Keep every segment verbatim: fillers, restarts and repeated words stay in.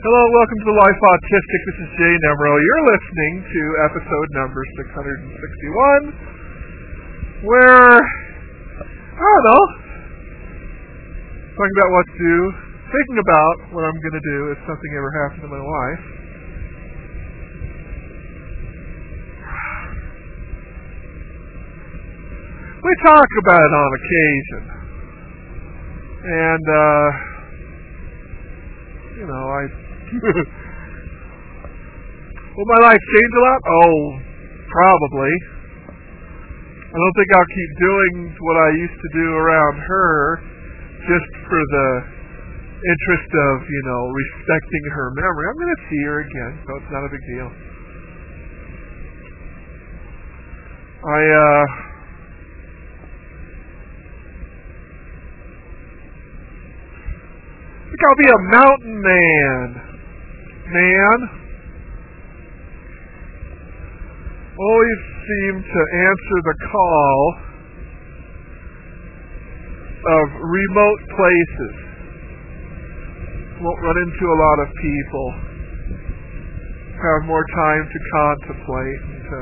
Hello, welcome to the Life Autistic. This is Jay Nemro. You're listening to episode number six hundred sixty-one, where, I don't know, talking about what to do, thinking about what I'm going to do if something ever happens to my wife. We talk about it on occasion. And, uh, you know, I... Will my life change a lot? Oh, probably. I don't think I'll keep doing what I used to do around her just for the interest of, you know, respecting her memory. I'm going to see her again, so it's not a big deal. I, uh... I think I'll be a mountain man. Man. Always seem to answer the call of remote places. Won't run into a lot of people. Have more time to contemplate and to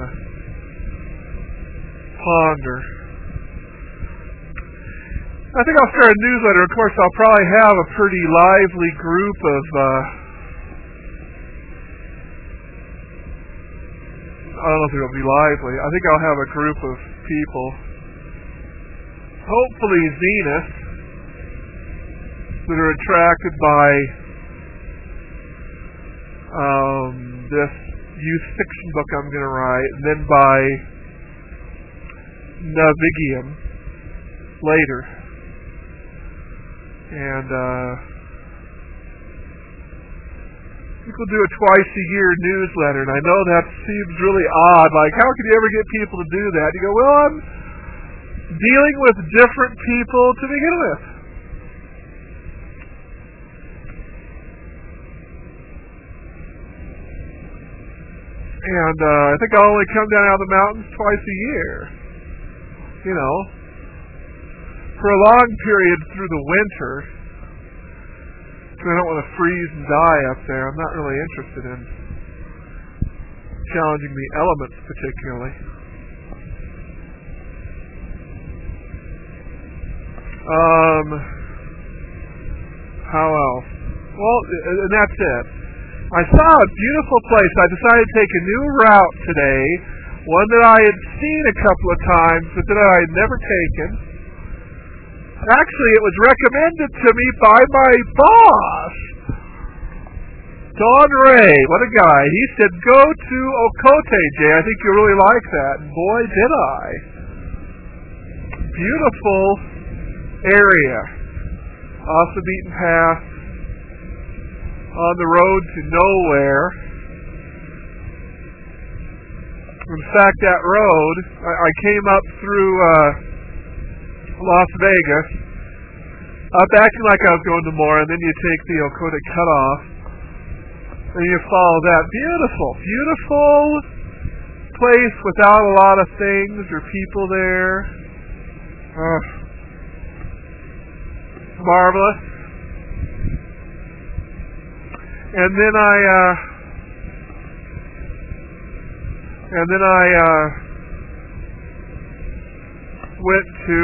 ponder. I think I'll start a newsletter. Of course, I'll probably have a pretty lively group of uh, I don't know if it'll be lively. I think I'll have a group of people, hopefully Zeniths, that are attracted by um, this youth fiction book I'm going to write, and then by Navigium later. And, uh, people do a twice-a-year newsletter, and I know that seems really odd. Like, how can you ever get people to do that? You go, well, I'm dealing with different people to begin with. And uh, I think I'll only come down out of the mountains twice a year. You know, for a long period through the winter. I don't want to freeze and die up there. I'm not really interested in challenging the elements particularly. Um, how else? Well, and that's it. I saw a beautiful place. I decided to take a new route today, one that I had seen a couple of times, but that I had never taken. Actually, it was recommended to me by my boss, Don Ray. What a guy. He said, go to Ocote, Jay. I think you'll really like that. And boy, did I. Beautiful area. Off the beaten path. On the road to nowhere. In fact, that road, I, I came up through... Uh, Las Vegas, up acting like I was going to Mora, and then you take the Ocote cutoff, and you follow that. Beautiful, beautiful place without a lot of things or people there. Uh, marvelous. And then I, uh, and then I, uh, went to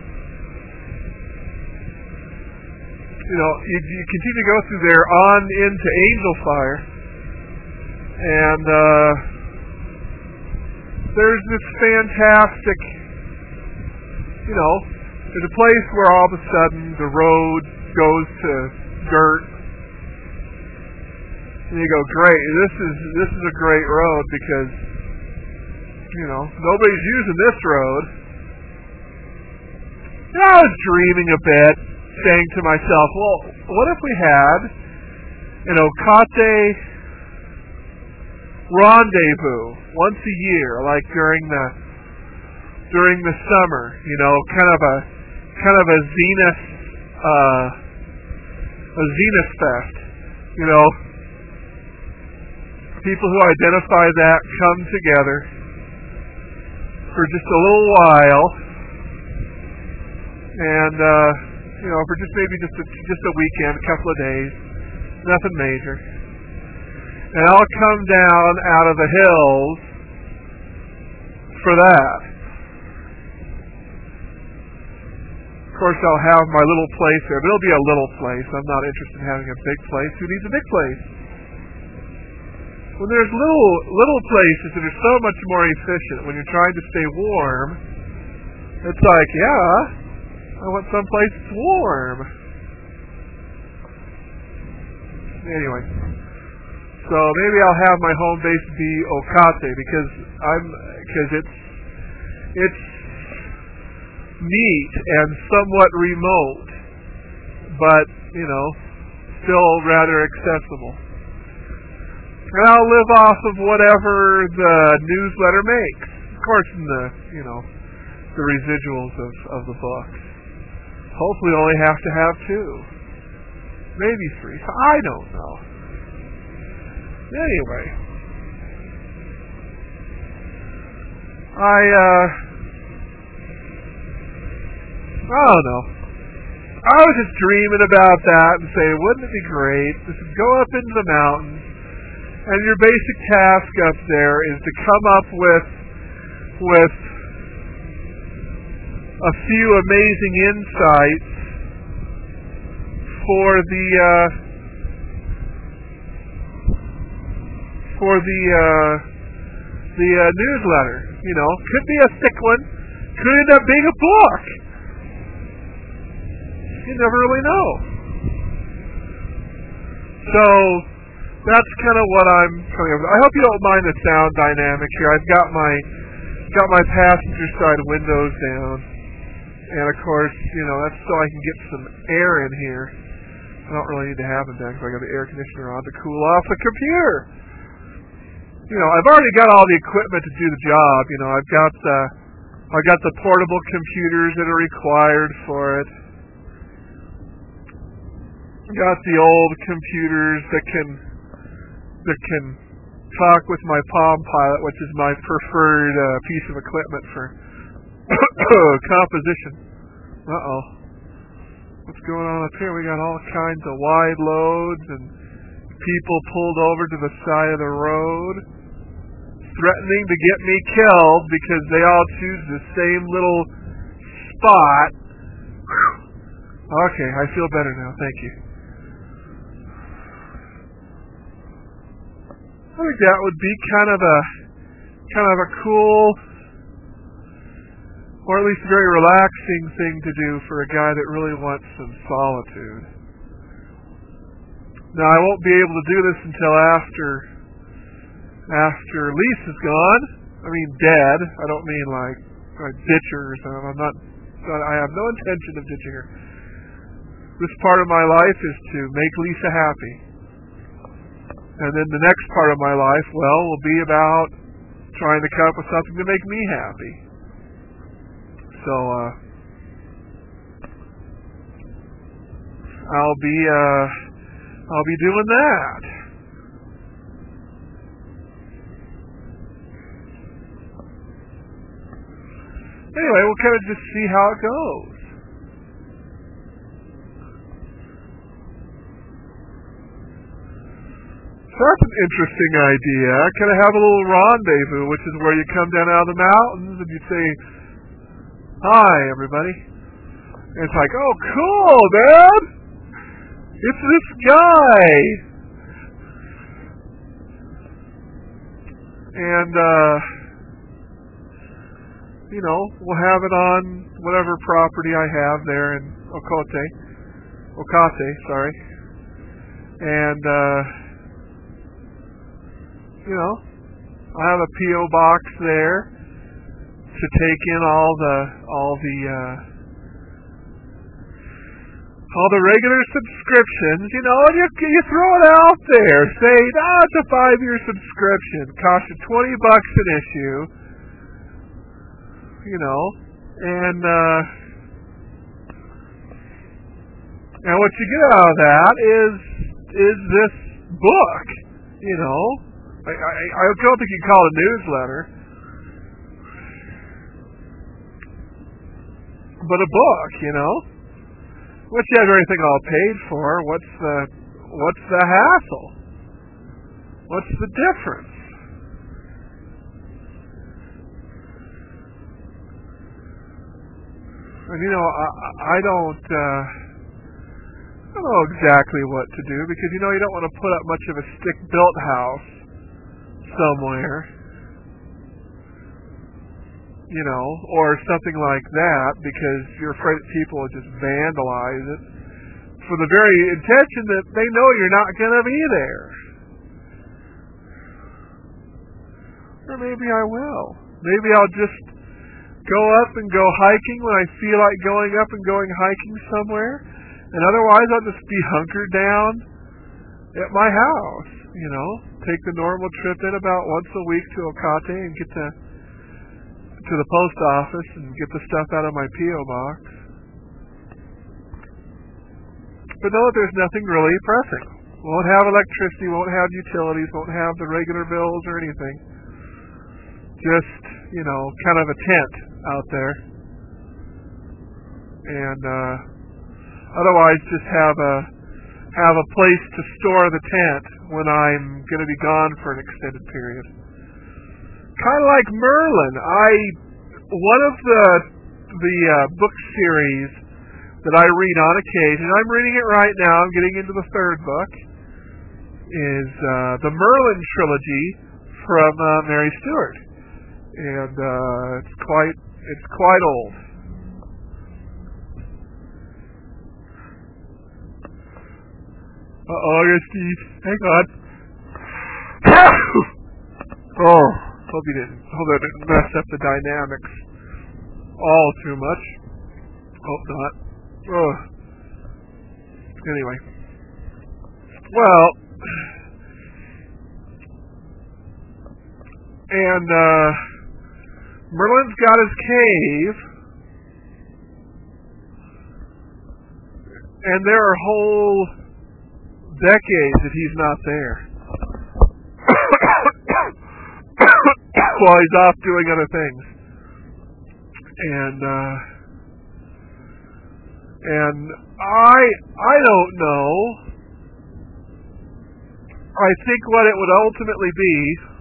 You know, you, you continue to go through there on into Angel Fire, and uh, there's this fantastic, you know, there's a place where all of a sudden the road goes to dirt, and you go, great, this is this is a great road because, you know, nobody's using this road. And I was dreaming a bit, saying to myself, well, what if we had an Ocote rendezvous once a year, like during the during the summer, you know, kind of a kind of a Zenith uh, a Zenith fest, you know. People who identify that come together for just a little while, and uh, you know, for just maybe just a, just a weekend, a couple of days, nothing major. And I'll come down out of the hills for that. Of course, I'll have my little place there, but it'll be a little place. I'm not interested in having a big place. Who needs a big place? When there's little little places that are so much more efficient when you're trying to stay warm, it's like, yeah, I want someplace that's warm. Anyway, so maybe I'll have my home base be Okate because I'm because it's it's neat and somewhat remote, but you know, still rather accessible. And I'll live off of whatever the newsletter makes. Of course, in the, you know, the residuals of, of the books. Hopefully only have to have two. Maybe three. I don't know. Anyway. I, uh... I don't know. I was just dreaming about that and say, wouldn't it be great? Just go up into the mountains. And your basic task up there is to come up with with a few amazing insights for the uh, for the uh, the uh, newsletter. You know, could be a thick one, could end up being a book. You never really know. So. That's kind of what I'm coming up with. I hope you don't mind the sound dynamic here. I've got my got my passenger side windows down, and of course, you know, that's so I can get some air in here. I don't really need to have it down because I got the air conditioner on to cool off the computer. You know, I've already got all the equipment to do the job. You know, I've got the I've got the portable computers that are required for it. I've got the old computers that can. that can talk with my Palm Pilot, which is my preferred uh, piece of equipment for composition. Uh-oh. What's going on up here? We got all kinds of wide loads and people pulled over to the side of the road, threatening to get me killed because they all choose the same little spot. Okay, I feel better now. Thank you. I think that would be kind of a kind of a cool, or at least a very relaxing thing to do for a guy that really wants some solitude. Now, I won't be able to do this until after after Lisa's gone. I mean, dead. I don't mean like like ditch her or something. I'm not. I have no intention of ditching her. This part of my life is to make Lisa happy. And then the next part of my life, well, will be about trying to come up with something to make me happy. So, uh, I'll be, uh, I'll be doing that. Anyway, we'll kind of just see how it goes. So that's an interesting idea. Kind of have a little rendezvous, which is where you come down out of the mountains and you say, hi, everybody. And it's like, oh, cool, man. It's this guy. And, uh, you know, we'll have it on whatever property I have there in Okate. Okate, sorry. And, uh, you know, I have a P O box there to take in all the all the uh, all the regular subscriptions. You know, and you you throw it out there. Say, ah, it's a five-year subscription. Costs you twenty bucks an issue. You know, and uh, and what you get out of that is is this book. You know. I, I, I don't think you can call it a newsletter, but a book, you know, which you have everything all paid for. What's the what's the hassle? What's the difference? And you know, I, I don't, uh, I don't know exactly what to do because you know you don't want to put up much of a stick-built house somewhere, you know, or something like that because you're afraid that people will just vandalize it for the very intention that they know you're not going to be there. Or maybe I will. Maybe I'll just go up and go hiking when I feel like going up and going hiking somewhere. And otherwise I'll just be hunkered down at my house, you know. Take the normal trip in about once a week to Okate and get to, to the post office and get the stuff out of my P O box. But know that there's nothing really pressing. Won't have electricity, won't have utilities, won't have the regular bills or anything. Just, you know, kind of a tent out there. And uh, otherwise just have a have a place to store the tent when I'm going to be gone for an extended period. Kind of like Merlin. I one of the the uh, book series that I read on occasion, I'm reading it right now, I'm getting into the third book, is uh, the Merlin trilogy from uh, Mary Stewart. And uh, it's quite it's quite old. Uh-oh, I got Steve. Hang on. Oh, hope you didn't. Hope I didn't mess up the dynamics all too much. Hope not. Oh. Anyway. Well, and uh, Merlin's got his cave, and there are whole decades that he's not there while he's off doing other things. And uh, and I I don't know. I think what it would ultimately be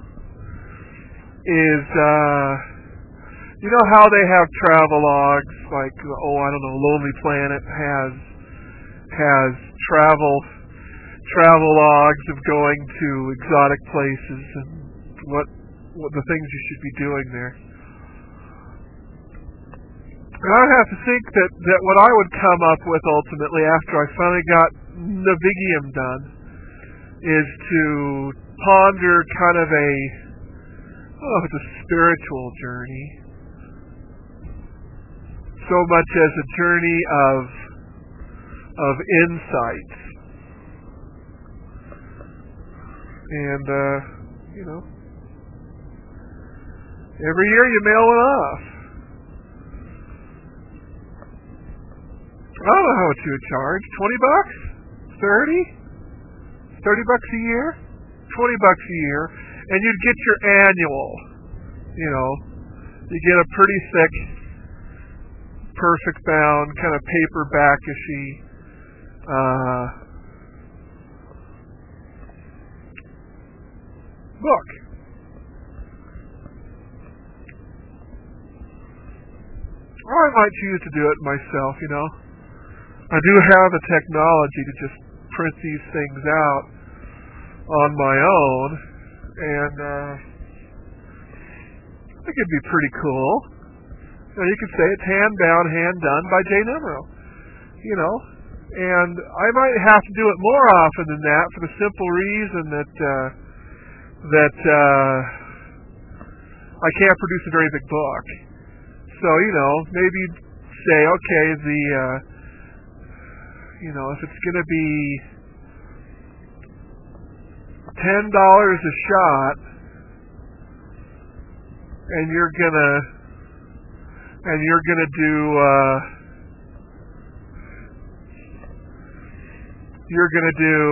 is uh, you know how they have travelogues like oh I don't know Lonely Planet has has travel travelogues of going to exotic places and what what the things you should be doing there. And I have to think that, that what I would come up with ultimately after I finally got Navigium done is to ponder kind of a oh it's a spiritual journey so much as a journey of of insight. And, uh, you know, every year you mail it off. I don't know how much you would charge. Twenty bucks? Thirty? Thirty bucks a year? Twenty bucks a year. And you'd get your annual. You know, you get a pretty thick, perfect bound, kind of paperback-ishy, uh, book. Or I might choose to do it myself, you know. I do have the technology to just print these things out on my own, and uh, I think it'd be pretty cool. Now you could say it's hand-bound, hand-done by Jay Nemro, you know. And I might have to do it more often than that for the simple reason that uh, that uh, I can't produce a very big book. So, you know, maybe say, okay, the, uh, you know, if it's going to be ten dollars a shot, and you're going to, and you're going to do, uh, you're going to do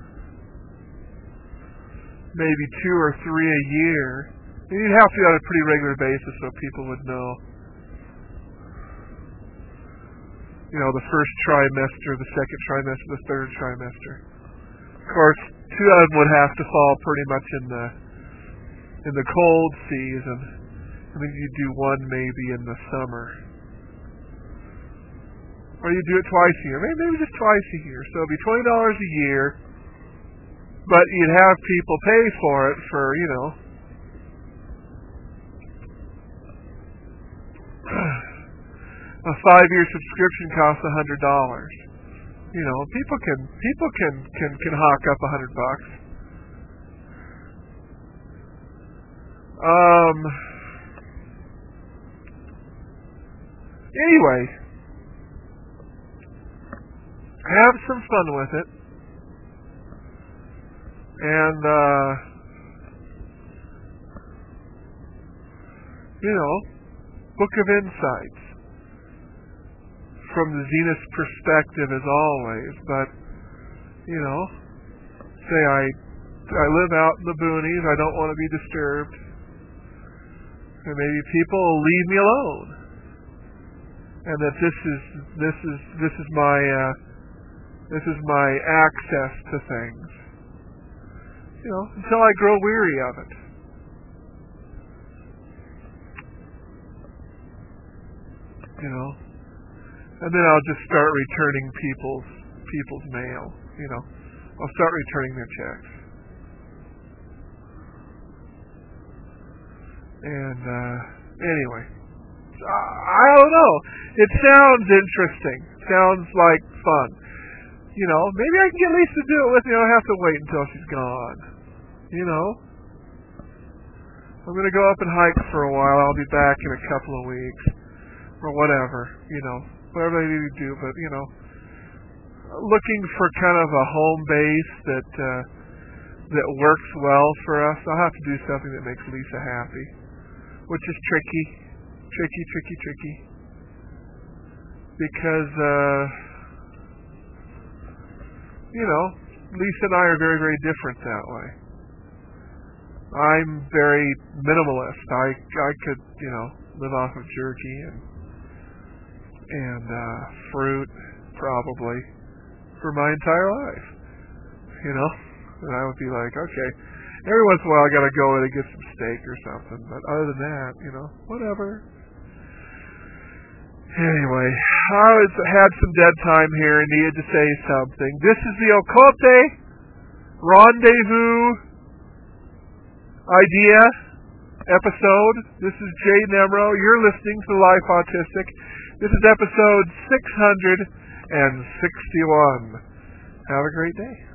maybe two or three a year. And you'd have to do it on a pretty regular basis so people would know. You know, the first trimester, the second trimester, the third trimester. Of course, two of them would have to fall pretty much in the in the cold season, and then you do one maybe in the summer, or you do it twice a year, maybe, maybe just twice a year. So it'd be twenty dollars a year, but you'd have people pay for it for you know a five-year subscription costs a hundred dollars. You know, people can people can can can hawk up a hundred bucks. Um. Anyway, have some fun with it, and uh, you know, Book of Insights. From the Zenith perspective as always, but you know, say I I live out in the boonies, I don't want to be disturbed, and maybe people will leave me alone, and that this is this is this is my uh, this is my access to things, you know, until I grow weary of it. You know. And then I'll just start returning people's people's mail. You know, I'll start returning their checks. And uh, anyway, I don't know. It sounds interesting. Sounds like fun. You know, maybe I can get Lisa to do it with me. I don't have to wait until she's gone. You know, I'm gonna go up and hike for a while. I'll be back in a couple of weeks or whatever. You know. Whatever they need to do, but you know, looking for kind of a home base that uh, that works well for us. I'll have to do something that makes Lisa happy, which is tricky, tricky, tricky, tricky, because uh, you know, Lisa and I are very, very different that way. I'm very minimalist. I I could you know live off of jerky and. and uh, fruit, probably, for my entire life. You know? And I would be like, okay, every once in a while I gotta go in and get some steak or something, but other than that, you know, whatever. Anyway, I was, had some dead time here and needed to say something. This is the Occult Rendezvous Idea episode. This is Jay Nemro. You're listening to Life Autistic. This is episode six hundred sixty-one. Have a great day.